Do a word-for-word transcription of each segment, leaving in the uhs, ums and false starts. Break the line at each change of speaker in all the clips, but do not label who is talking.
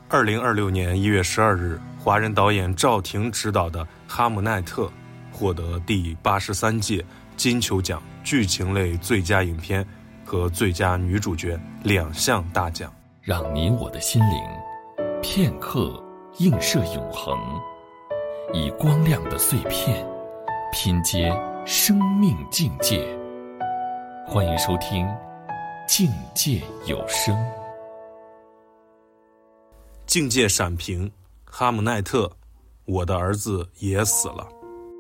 二零二六年一月十二日，华人导演赵婷执导的《哈姆奈特》获得第八十三届金球奖剧情类最佳影片和最佳女主角两项大奖。
让你我的心灵片刻映射永恒，以光亮的碎片拼接生命境界。欢迎收听境界有声。
境界闪屏，哈姆奈特，我的儿子也死了。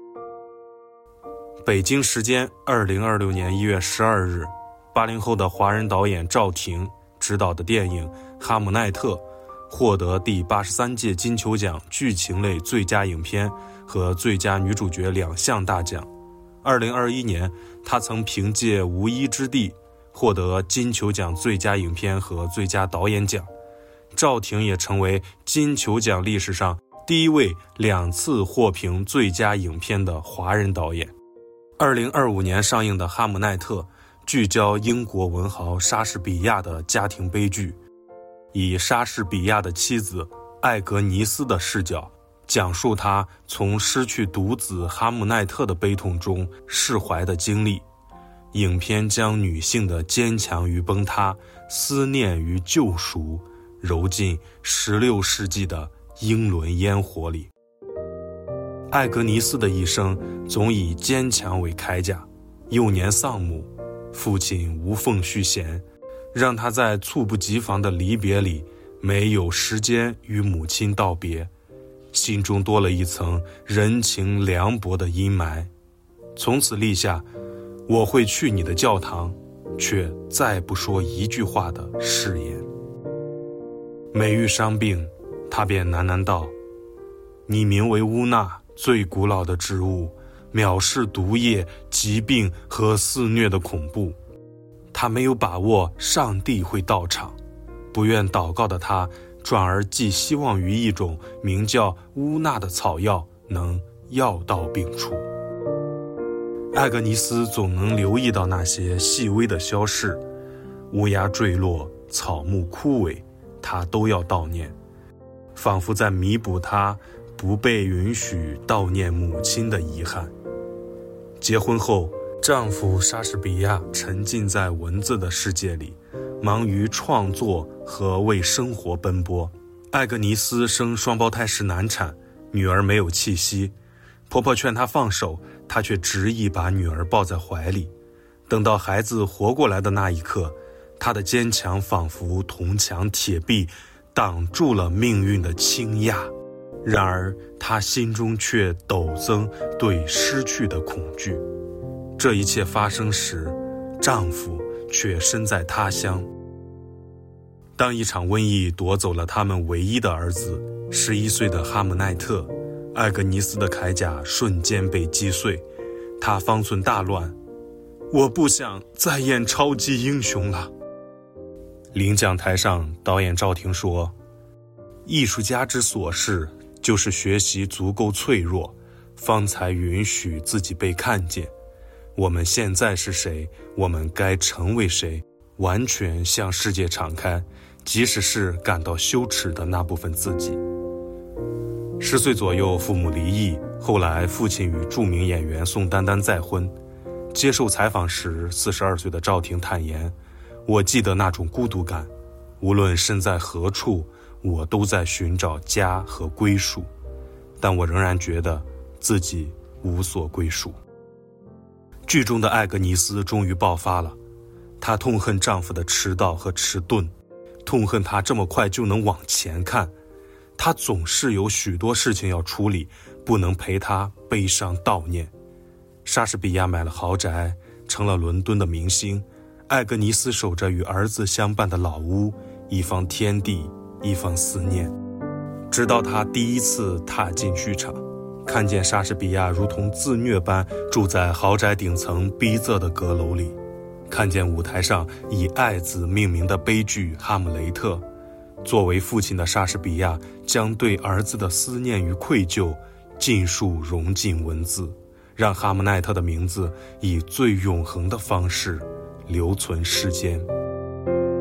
北京时间二零二六年一月十二日，八零后的华人导演赵婷执导的电影《哈姆奈特》获得第八十三届金球奖剧情类最佳影片和最佳女主角两项大奖。二零二一年，他曾凭借《无依之地》获得金球奖最佳影片和最佳导演奖。赵婷也成为金球奖历史上第一位两次获评最佳影片的华人导演。二零二五年上映的《哈姆奈特》聚焦英国文豪莎士比亚的家庭悲剧，以莎士比亚的妻子艾格尼斯的视角，讲述他从失去独子哈姆奈特的悲痛中释怀的经历。影片将女性的坚强与崩塌、思念与救赎揉进十六世纪的英伦烟火里。艾格尼斯的一生总以坚强为铠甲，幼年丧母，父亲无缝续弦，让他在猝不及防的离别里没有时间与母亲道别，心中多了一层人情凉薄的阴霾。从此立下我会去你的教堂，却再不说一句话的誓言。每遇伤病，他便喃喃道：你名为乌纳，最古老的植物，藐视毒液、疾病和肆虐的恐怖。他没有把握上帝会到场，不愿祷告的他转而寄希望于一种名叫乌纳的草药能药到病除。艾格尼斯总能留意到那些细微的消逝，乌鸦坠落，草木枯萎，他都要悼念，仿佛在弥补他不被允许悼念母亲的遗憾。结婚后，丈夫莎士比亚沉浸在文字的世界里，忙于创作和为生活奔波。艾格尼斯生双胞胎时难产，女儿没有气息，婆婆劝她放手，她却执意把女儿抱在怀里。等到孩子活过来的那一刻，她的坚强仿佛铜墙铁壁，挡住了命运的倾轧。然而她心中却陡增对失去的恐惧。这一切发生时，丈夫却身在他乡。当一场瘟疫夺走了他们唯一的儿子，十一岁的哈姆奈特，艾格尼斯的铠甲瞬间被击碎，他方寸大乱。我不想再演超级英雄了。领奖台上，导演赵婷说：艺术家之所是，就是学习足够脆弱，方才允许自己被看见。我们现在是谁，我们该成为谁，完全向世界敞开，即使是感到羞耻的那部分自己。十岁左右，父母离异，后来父亲与著名演员宋丹丹再婚。接受采访时，四十二岁的赵婷坦言：我记得那种孤独感，无论身在何处，我都在寻找家和归属，但我仍然觉得自己无所归属。剧中的艾格尼斯终于爆发了，她痛恨丈夫的迟到和迟钝，痛恨他这么快就能往前看。她总是有许多事情要处理，不能陪他悲伤悼念。莎士比亚买了豪宅，成了伦敦的明星，艾格尼斯守着与儿子相伴的老屋，一方天地，一方思念。直到他第一次踏进剧场，看见莎士比亚如同自虐般住在豪宅顶层逼仄的阁楼里，看见舞台上以爱字命名的悲剧《哈姆雷特》，作为父亲的莎士比亚将对儿子的思念与愧疚尽数融进文字，让哈姆奈特的名字以最永恒的方式留存世间。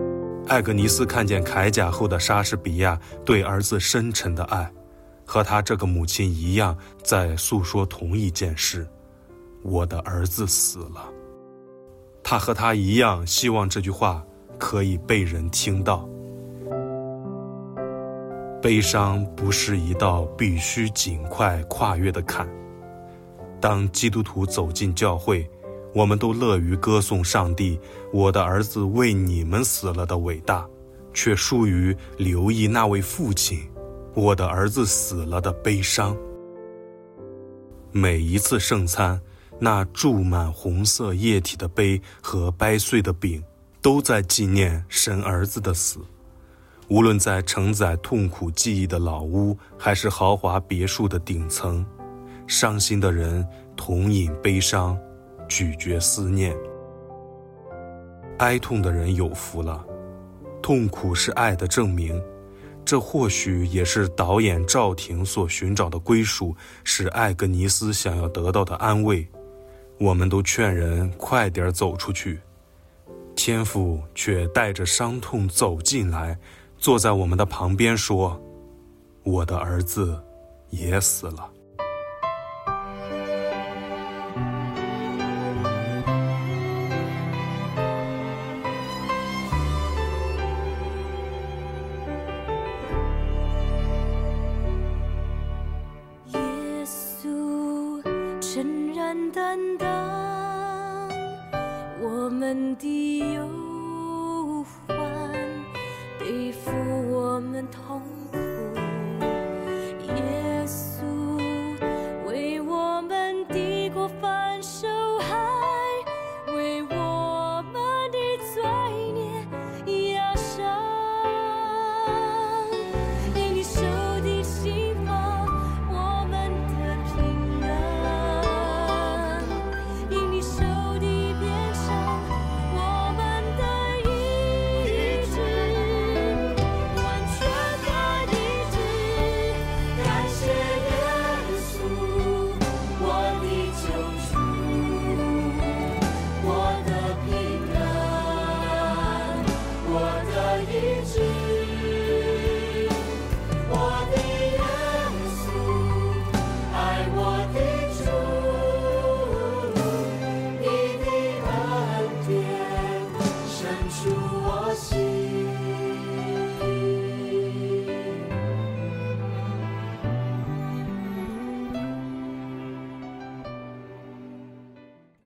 艾格尼斯看见铠甲后的莎士比亚对儿子深沉的爱，和他这个母亲一样，在诉说同一件事：我的儿子死了。他和他一样，希望这句话可以被人听到。悲伤不是一道必须尽快跨越的坎。当基督徒走进教会，我们都乐于歌颂上帝，我的儿子为你们死了的伟大，却疏于留意那位父亲，我的儿子死了的悲伤。每一次圣餐，那注满红色液体的杯和掰碎的饼，都在纪念神儿子的死。无论在承载痛苦记忆的老屋，还是豪华别墅的顶层，伤心的人同饮悲伤，咀嚼思念。哀痛的人有福了，痛苦是爱的证明，这或许也是导演赵婷所寻找的归属，是艾格尼斯想要得到的安慰。我们都劝人快点走出去，天父却带着伤痛走进来，坐在我们的旁边说：我的儿子也死了。
耶稣诚然担当我们的忧患，背负我们痛苦。耶稣为我们的过犯受害，为我们的罪孽压伤。因你受的刑罚，我们得平安；因你受的鞭伤，我们得医治，完全的医治。感谢耶稣，我的救主，我的平安，我的医治。